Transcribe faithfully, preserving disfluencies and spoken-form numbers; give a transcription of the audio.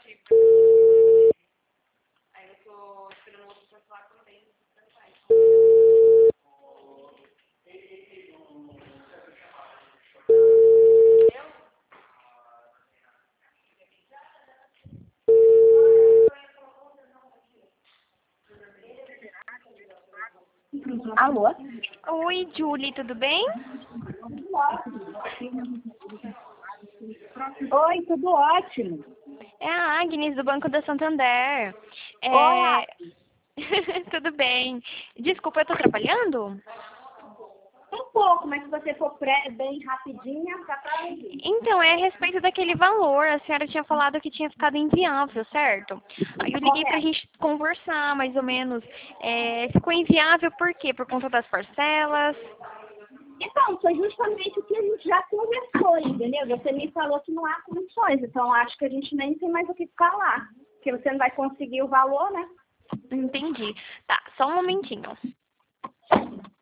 Alô? Oi, Julie, tudo bem? Oi, tudo ótimo. É a Agnes, do Banco da Santander. É... Olá. Tudo bem. Desculpa, eu tô trabalhando? Um pouco, mas se você for pré, bem rapidinha, dá pra ouvir. Então, é a respeito daquele valor. A senhora tinha falado que tinha ficado inviável, certo? Aí eu liguei pra Correto. gente conversar, mais ou menos. É, ficou inviável por quê? Por conta das parcelas? Então, foi justamente o que a gente já conversou, entendeu? Você me falou que não há condições, então acho que a gente nem tem mais o que ficar lá. Porque você não vai conseguir o valor, né? Entendi. Tá, só um momentinho.